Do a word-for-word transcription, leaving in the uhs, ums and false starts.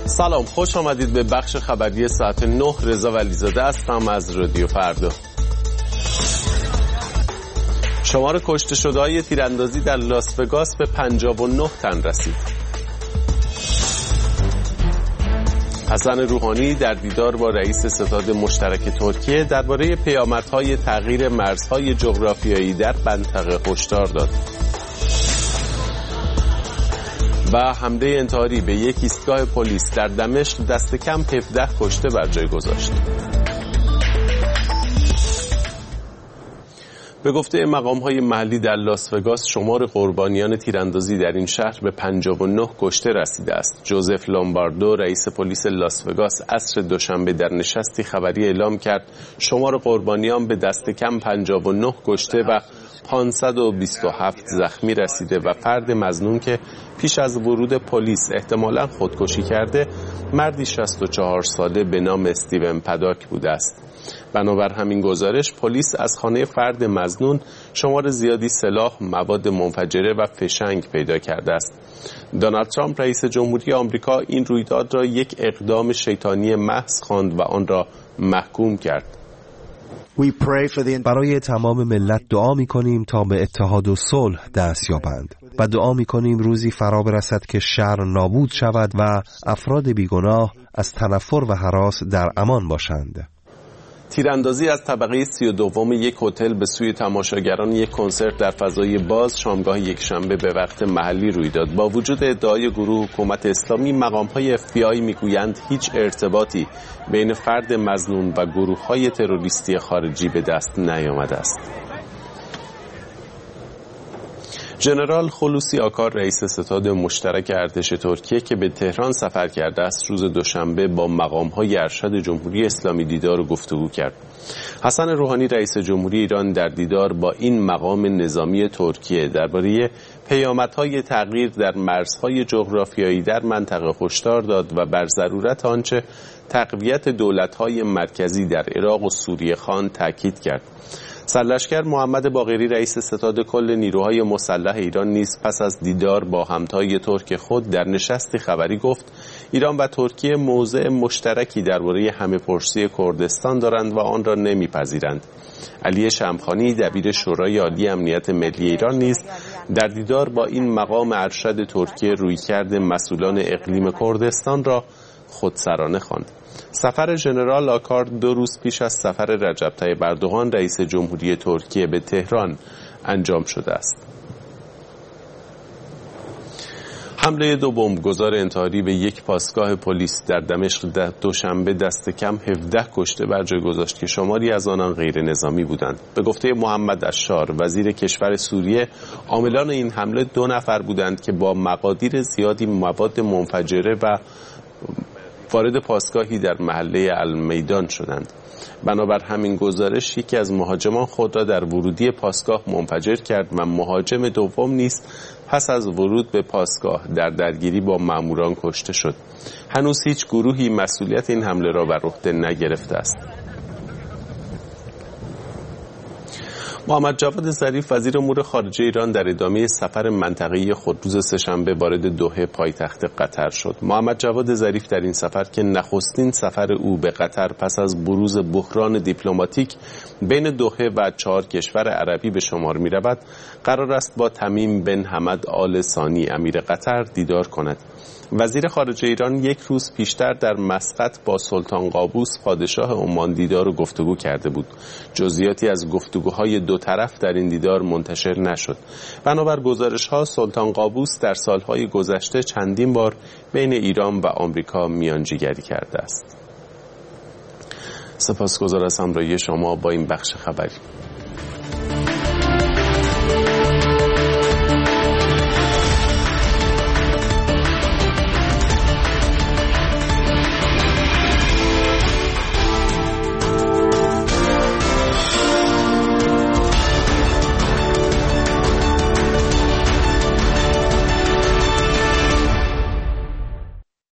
سلام، خوش آمدید به بخش خبری ساعت نه. رضا ولیزاده هستم از رادیو فردا. شمار کشته شده‌های تیراندازی در لاس وگاس به پنجاه و نه تن رسید. حسن روحانی در دیدار با رئیس ستاد مشترک ترکیه درباره پیامدهای تغییر مرزهای جغرافیایی در منطقه هشدار داد. و حمله انتحاری به یک ایستگاه پلیس در دمشق دست کم هفده کشته بر جای گذاشت. به گفته مقام‌های محلی در لاس وگاس شمار قربانیان تیراندازی در این شهر به پنجاه و نه کشته رسیده است. جوزف لومباردو رئیس پلیس لاس وگاس عصر دوشنبه در نشستی خبری اعلام کرد شمار قربانیان به دست کم پنجاه و نه کشته و پانصد و بیست و هفت زخمی رسیده و فرد مظنون که پیش از ورود پلیس احتمالاً خودکشی کرده مردی شصت و چهار ساله به نام استیون پداک بوده است. بنابر همین گزارش پلیس از خانه فرد مظنون شمار زیادی سلاح، مواد منفجره و فشنگ پیدا کرده است. دونالد ترامپ رئیس جمهوری آمریکا این رویداد را یک اقدام شیطانی محض خواند و آن را محکوم کرد. برای تمام ملت دعا می‌کنیم تا به اتحاد و صلح دست یابند و دعا می‌کنیم روزی فرا برسد که شر نابود شود و افراد بیگناه از تنفر و هراس در امان باشند. تیراندازی از طبقه سی و دوم یک هتل به سوی تماشاگران یک کنسرت در فضای باز شامگاه یکشنبه به وقت محلی روی داد. با وجود ادعای گروه حکومت اسلامی، مقام‌های اف بی آی میگویند هیچ ارتباطی بین فرد مظنون و گروه‌های تروریستی خارجی به دست نیامده است. ژنرال خلوصی آکار رئیس ستاد مشترک ارتش ترکیه که به تهران سفر کرده است روز دوشنبه با مقام‌های ارشد جمهوری اسلامی دیدار و گفتگو کرد. حسن روحانی رئیس جمهوری ایران در دیدار با این مقام نظامی ترکیه درباره پیامدهای تغییر در مرزهای جغرافیایی در منطقه هشدار داد و بر ضرورت آنچه تقویت دولت‌های مرکزی در عراق و سوریه خواند تاکید کرد. سرلشکر محمد باقری رئیس ستاد کل نیروهای مسلح ایران نیز پس از دیدار با همتای ترک خود در نشستی خبری گفت ایران و ترکیه موضع مشترکی درباره همه‌پرسی کردستان دارند و آن را نمیپذیرند. علی شمخانی دبیر شورای عالی امنیت ملی ایران نیز در دیدار با این مقام ارشد ترکیه رویکرد مسئولان اقلیم کردستان را خودسرانه خواند. سفر ژنرال آکار دو روز پیش از سفر رجب طیب اردوغان رئیس جمهوری ترکیه به تهران انجام شده است. حمله دو بمبگذار انتحاری به یک پاسگاه پلیس در دمشق دوشنبه دست کم هفده کشته بر جای گذاشت که شماری از آنان غیر نظامی بودند. به گفته محمد اشار وزیر کشور سوریه، عاملان این حمله دو نفر بودند که با مقادیر زیادی مواد منفجره و وارد پاسگاهی در محله المیدان شدند. بنابر همین گزارش یکی از مهاجمان خود را در ورودی پاسگاه منفجر کرد و مهاجم دوم نیز پس از ورود به پاسگاه در درگیری با ماموران کشته شد. هنوز هیچ گروهی مسئولیت این حمله را بر عهده نگرفته است. محمد جواد ظریف وزیر امور خارجه ایران در ادامه سفر منطقه‌ای خود روز سه‌شنبه وارد دوحه پایتخت قطر شد. محمد جواد ظریف در این سفر که نخستین سفر او به قطر پس از بروز بحران دیپلماتیک بین دوحه و چهار کشور عربی به شمار می‌رود، قرار است با تمیم بن حمد آل ثانی امیر قطر دیدار کند. وزیر خارجه ایران یک روز پیشتر در مسقط با سلطان قابوس پادشاه عمان دیدار و گفتگو کرده بود. جزئیاتی از گفتگوهای دو طرف در این دیدار منتشر نشد. بنابر گزارش‌ها سلطان قابوس در سالهای گذشته چندین بار بین ایران و آمریکا میانجیگری کرده است. سپاسگزار از همراهی شما با این بخش خبری.